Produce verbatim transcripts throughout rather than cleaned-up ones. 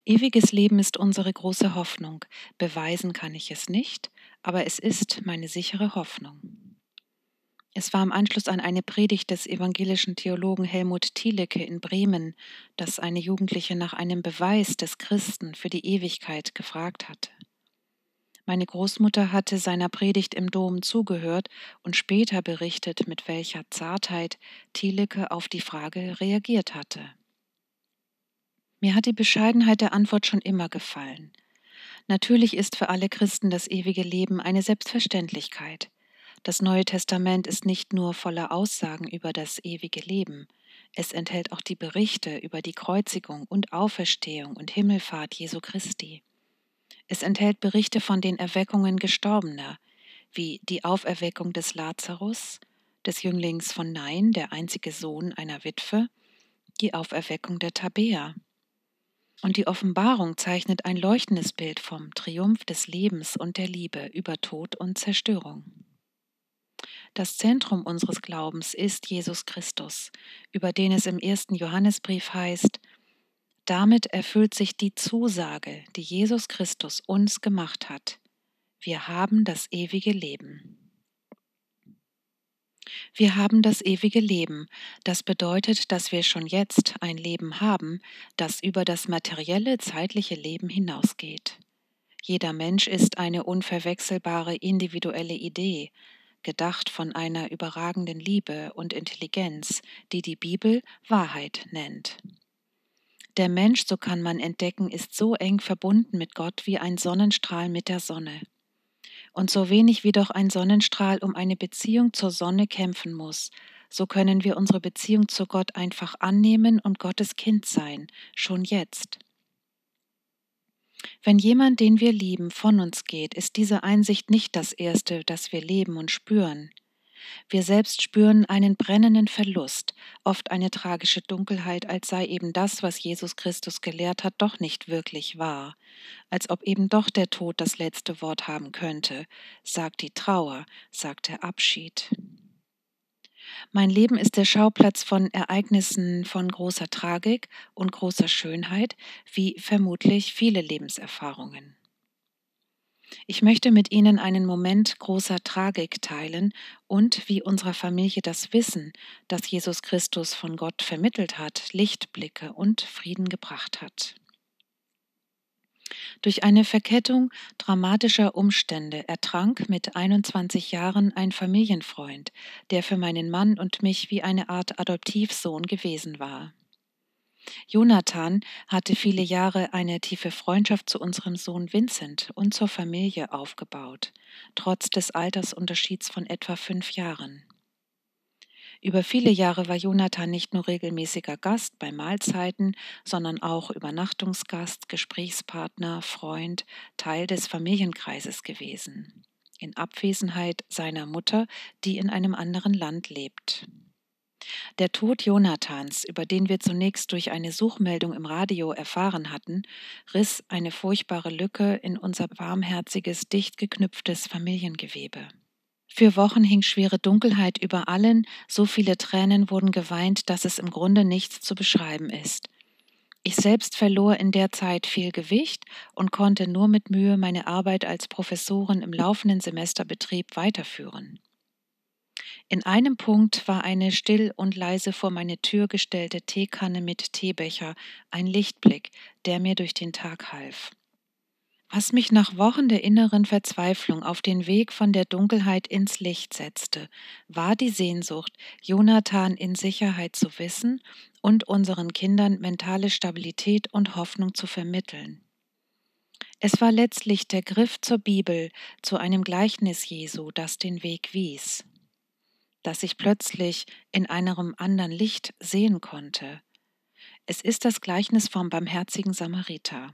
Ewiges Leben ist unsere große Hoffnung. Beweisen kann ich es nicht, aber es ist meine sichere Hoffnung. Es war im Anschluss an eine Predigt des evangelischen Theologen Helmut Thielicke in Bremen, dass eine Jugendliche nach einem Beweis des Christen für die Ewigkeit gefragt hatte. Meine Großmutter hatte seiner Predigt im Dom zugehört und später berichtet, mit welcher Zartheit Thielicke auf die Frage reagiert hatte. Mir hat die Bescheidenheit der Antwort schon immer gefallen. Natürlich ist für alle Christen das ewige Leben eine Selbstverständlichkeit. Das Neue Testament ist nicht nur voller Aussagen über das ewige Leben, es enthält auch die Berichte über die Kreuzigung und Auferstehung und Himmelfahrt Jesu Christi. Es enthält Berichte von den Erweckungen Gestorbener, wie die Auferweckung des Lazarus, des Jünglings von Nain, der einzige Sohn einer Witwe, die Auferweckung der Tabäa. Und die Offenbarung zeichnet ein leuchtendes Bild vom Triumph des Lebens und der Liebe über Tod und Zerstörung. Das Zentrum unseres Glaubens ist Jesus Christus, über den es im ersten Johannesbrief heißt: Damit erfüllt sich die Zusage, die Jesus Christus uns gemacht hat. Wir haben das ewige Leben. Wir haben das ewige Leben. Das bedeutet, dass wir schon jetzt ein Leben haben, das über das materielle, zeitliche Leben hinausgeht. Jeder Mensch ist eine unverwechselbare individuelle Idee, gedacht von einer überragenden Liebe und Intelligenz, die die Bibel Wahrheit nennt. Der Mensch, so kann man entdecken, ist so eng verbunden mit Gott wie ein Sonnenstrahl mit der Sonne. Und so wenig wie doch ein Sonnenstrahl um eine Beziehung zur Sonne kämpfen muss, so können wir unsere Beziehung zu Gott einfach annehmen und Gottes Kind sein, schon jetzt. Wenn jemand, den wir lieben, von uns geht, ist diese Einsicht nicht das Erste, das wir leben und spüren. Wir selbst spüren einen brennenden Verlust, oft eine tragische Dunkelheit, als sei eben das, was Jesus Christus gelehrt hat, doch nicht wirklich wahr, als ob eben doch der Tod das letzte Wort haben könnte, sagt die Trauer, sagt der Abschied. Mein Leben ist der Schauplatz von Ereignissen von großer Tragik und großer Schönheit, wie vermutlich viele Lebenserfahrungen. Ich möchte mit Ihnen einen Moment großer Tragik teilen und wie unserer Familie das Wissen, das Jesus Christus von Gott vermittelt hat, Lichtblicke und Frieden gebracht hat. Durch eine Verkettung dramatischer Umstände ertrank mit einundzwanzig Jahren ein Familienfreund, der für meinen Mann und mich wie eine Art Adoptivsohn gewesen war. Jonathan hatte viele Jahre eine tiefe Freundschaft zu unserem Sohn Vincent und zur Familie aufgebaut, trotz des Altersunterschieds von etwa fünf Jahren. Über viele Jahre war Jonathan nicht nur regelmäßiger Gast bei Mahlzeiten, sondern auch Übernachtungsgast, Gesprächspartner, Freund, Teil des Familienkreises gewesen, in Abwesenheit seiner Mutter, die in einem anderen Land lebt. Der Tod Jonathans, über den wir zunächst durch eine Suchmeldung im Radio erfahren hatten, riss eine furchtbare Lücke in unser warmherziges, dicht geknüpftes Familiengewebe. Für Wochen hing schwere Dunkelheit über allen, so viele Tränen wurden geweint, dass es im Grunde nichts zu beschreiben ist. Ich selbst verlor in der Zeit viel Gewicht und konnte nur mit Mühe meine Arbeit als Professorin im laufenden Semesterbetrieb weiterführen. In einem Punkt war eine still und leise vor meine Tür gestellte Teekanne mit Teebecher ein Lichtblick, der mir durch den Tag half. Was mich nach Wochen der inneren Verzweiflung auf den Weg von der Dunkelheit ins Licht setzte, war die Sehnsucht, Jonathan in Sicherheit zu wissen und unseren Kindern mentale Stabilität und Hoffnung zu vermitteln. Es war letztlich der Griff zur Bibel, zu einem Gleichnis Jesu, das den Weg wies, das ich plötzlich in einem anderen Licht sehen konnte. Es ist das Gleichnis vom barmherzigen Samariter.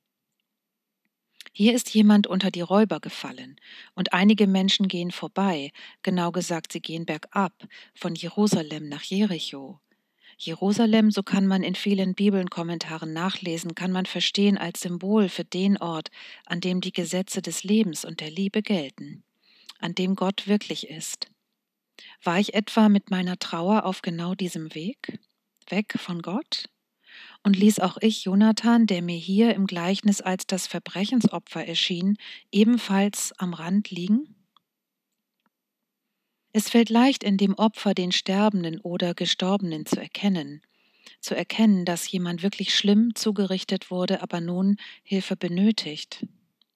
Hier ist jemand unter die Räuber gefallen, und einige Menschen gehen vorbei, genau gesagt, sie gehen bergab, von Jerusalem nach Jericho. Jerusalem, so kann man in vielen Bibelkommentaren nachlesen, kann man verstehen als Symbol für den Ort, an dem die Gesetze des Lebens und der Liebe gelten, an dem Gott wirklich ist. War ich etwa mit meiner Trauer auf genau diesem Weg? Weg von Gott? Und ließ auch ich Jonathan, der mir hier im Gleichnis als das Verbrechensopfer erschien, ebenfalls am Rand liegen? Es fällt leicht, in dem Opfer den Sterbenden oder Gestorbenen zu erkennen, zu erkennen, dass jemand wirklich schlimm zugerichtet wurde, aber nun Hilfe benötigt.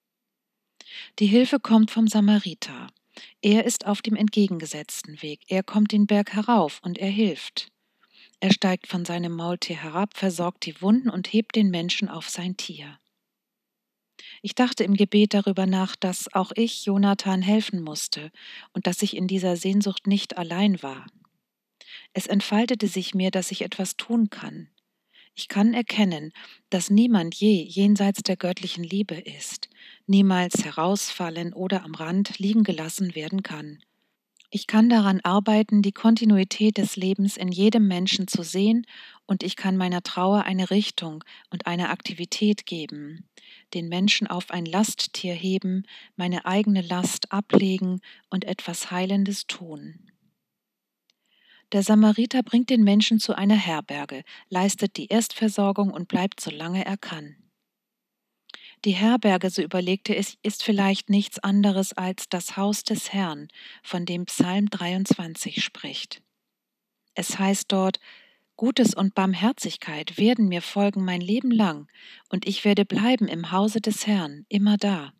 Die Hilfe kommt vom Samariter. Er ist auf dem entgegengesetzten Weg. Er kommt den Berg herauf und er hilft. Er steigt von seinem Maultier herab, versorgt die Wunden und hebt den Menschen auf sein Tier. Ich dachte im Gebet darüber nach, dass auch ich Jonathan helfen musste und dass ich in dieser Sehnsucht nicht allein war. Es entfaltete sich mir, dass ich etwas tun kann. Ich kann erkennen, dass niemand je jenseits der göttlichen Liebe ist, niemals herausfallen oder am Rand liegen gelassen werden kann. Ich kann daran arbeiten, die Kontinuität des Lebens in jedem Menschen zu sehen, und ich kann meiner Trauer eine Richtung und eine Aktivität geben, den Menschen auf ein Lasttier heben, meine eigene Last ablegen und etwas Heilendes tun. Der Samariter bringt den Menschen zu einer Herberge, leistet die Erstversorgung und bleibt, solange er kann. Die Herberge, so überlegte ich, ist vielleicht nichts anderes als das Haus des Herrn, von dem Psalm dreiundzwanzig spricht. Es heißt dort: Gutes und Barmherzigkeit werden mir folgen mein Leben lang, und ich werde bleiben im Hause des Herrn, immer da.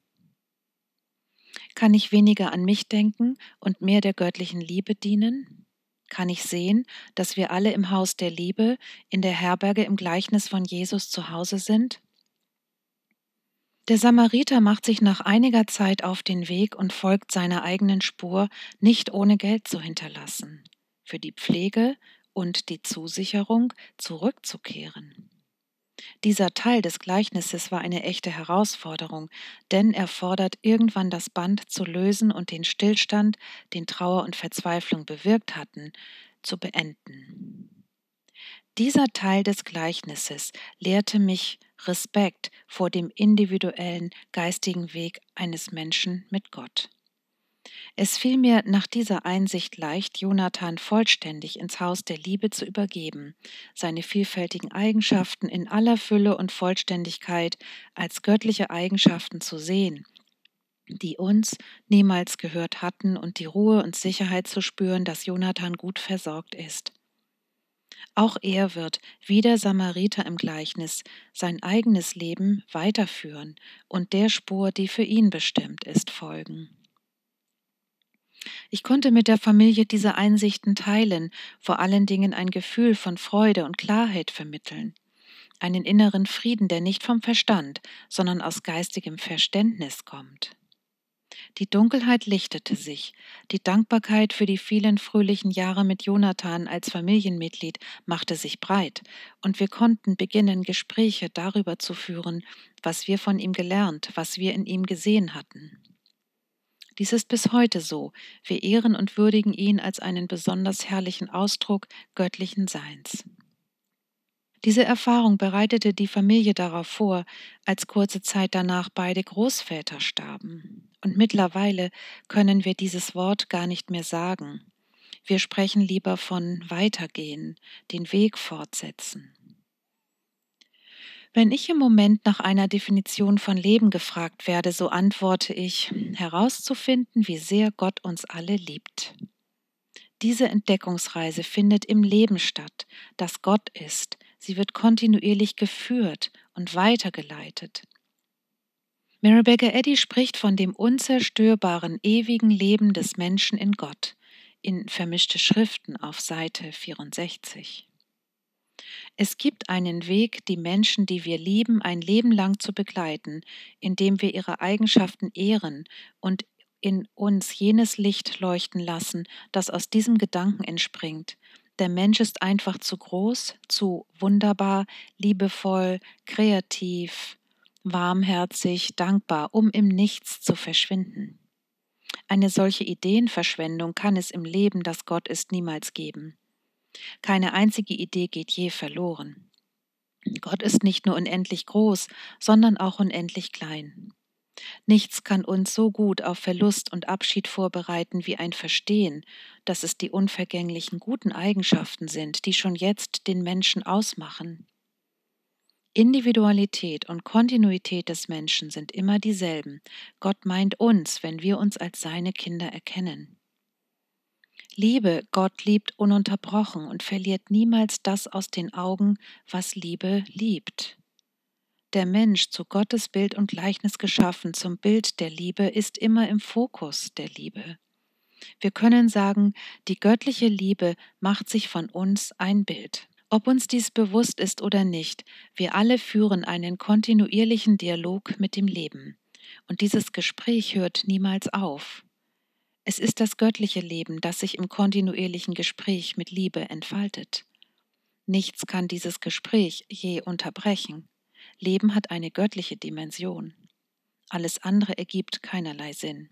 Kann ich weniger an mich denken und mehr der göttlichen Liebe dienen? Kann ich sehen, dass wir alle im Haus der Liebe, in der Herberge im Gleichnis von Jesus zu Hause sind? Der Samariter macht sich nach einiger Zeit auf den Weg und folgt seiner eigenen Spur, nicht ohne Geld zu hinterlassen, für die Pflege und die Zusicherung zurückzukehren. Dieser Teil des Gleichnisses war eine echte Herausforderung, denn er fordert, irgendwann das Band zu lösen und den Stillstand, den Trauer und Verzweiflung bewirkt hatten, zu beenden. Dieser Teil des Gleichnisses lehrte mich Respekt vor dem individuellen geistigen Weg eines Menschen mit Gott. Es fiel mir nach dieser Einsicht leicht, Jonathan vollständig ins Haus der Liebe zu übergeben, seine vielfältigen Eigenschaften in aller Fülle und Vollständigkeit als göttliche Eigenschaften zu sehen, die uns niemals gehört hatten, und die Ruhe und Sicherheit zu spüren, dass Jonathan gut versorgt ist. Auch er wird, wie der Samariter im Gleichnis, sein eigenes Leben weiterführen und der Spur, die für ihn bestimmt ist, folgen. Ich konnte mit der Familie diese Einsichten teilen, vor allen Dingen ein Gefühl von Freude und Klarheit vermitteln, einen inneren Frieden, der nicht vom Verstand, sondern aus geistigem Verständnis kommt. Die Dunkelheit lichtete sich, die Dankbarkeit für die vielen fröhlichen Jahre mit Jonathan als Familienmitglied machte sich breit, und wir konnten beginnen, Gespräche darüber zu führen, was wir von ihm gelernt, was wir in ihm gesehen hatten. Dies ist bis heute so. Wir ehren und würdigen ihn als einen besonders herrlichen Ausdruck göttlichen Seins. Diese Erfahrung bereitete die Familie darauf vor, als kurze Zeit danach beide Großväter starben. Und mittlerweile können wir dieses Wort gar nicht mehr sagen. Wir sprechen lieber von weitergehen, den Weg fortsetzen. Wenn ich im Moment nach einer Definition von Leben gefragt werde, so antworte ich: herauszufinden, wie sehr Gott uns alle liebt. Diese Entdeckungsreise findet im Leben statt, das Gott ist. Sie wird kontinuierlich geführt und weitergeleitet. Mary Baker Eddy spricht von dem unzerstörbaren, ewigen Leben des Menschen in Gott, in Vermischte Schriften auf Seite vierundsechzig. Es gibt einen Weg, die Menschen, die wir lieben, ein Leben lang zu begleiten, indem wir ihre Eigenschaften ehren und in uns jenes Licht leuchten lassen, das aus diesem Gedanken entspringt. Der Mensch ist einfach zu groß, zu wunderbar, liebevoll, kreativ, warmherzig, dankbar, um im Nichts zu verschwinden. Eine solche Ideenverschwendung kann es im Leben, das Gott ist, niemals geben. Keine einzige Idee geht je verloren. Gott ist nicht nur unendlich groß, sondern auch unendlich klein. Nichts kann uns so gut auf Verlust und Abschied vorbereiten wie ein Verstehen, dass es die unvergänglichen guten Eigenschaften sind, die schon jetzt den Menschen ausmachen. Individualität und Kontinuität des Menschen sind immer dieselben. Gott meint uns, wenn wir uns als seine Kinder erkennen. Liebe, Gott liebt ununterbrochen und verliert niemals das aus den Augen, was Liebe liebt. Der Mensch, zu Gottes Bild und Gleichnis geschaffen, zum Bild der Liebe, ist immer im Fokus der Liebe. Wir können sagen, die göttliche Liebe macht sich von uns ein Bild. Ob uns dies bewusst ist oder nicht, wir alle führen einen kontinuierlichen Dialog mit dem Leben. Und dieses Gespräch hört niemals auf. Es ist das göttliche Leben, das sich im kontinuierlichen Gespräch mit Liebe entfaltet. Nichts kann dieses Gespräch je unterbrechen. Leben hat eine göttliche Dimension. Alles andere ergibt keinerlei Sinn.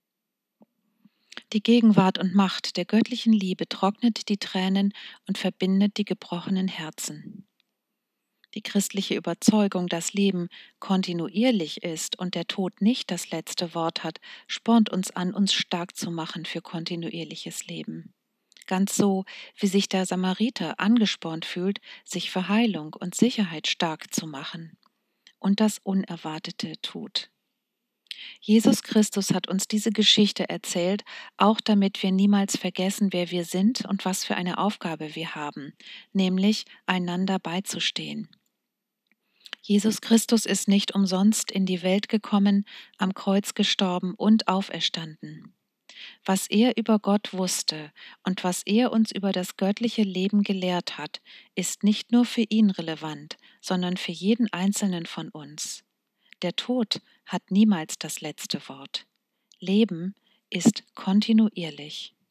Die Gegenwart und Macht der göttlichen Liebe trocknet die Tränen und verbindet die gebrochenen Herzen. Die christliche Überzeugung, dass Leben kontinuierlich ist und der Tod nicht das letzte Wort hat, spornt uns an, uns stark zu machen für kontinuierliches Leben. Ganz so, wie sich der Samariter angespornt fühlt, sich für Heilung und Sicherheit stark zu machen und das Unerwartete tut. Jesus Christus hat uns diese Geschichte erzählt, auch damit wir niemals vergessen, wer wir sind und was für eine Aufgabe wir haben, nämlich einander beizustehen. Jesus Christus ist nicht umsonst in die Welt gekommen, am Kreuz gestorben und auferstanden. Was er über Gott wusste und was er uns über das göttliche Leben gelehrt hat, ist nicht nur für ihn relevant, sondern für jeden Einzelnen von uns. Der Tod hat niemals das letzte Wort. Leben ist kontinuierlich.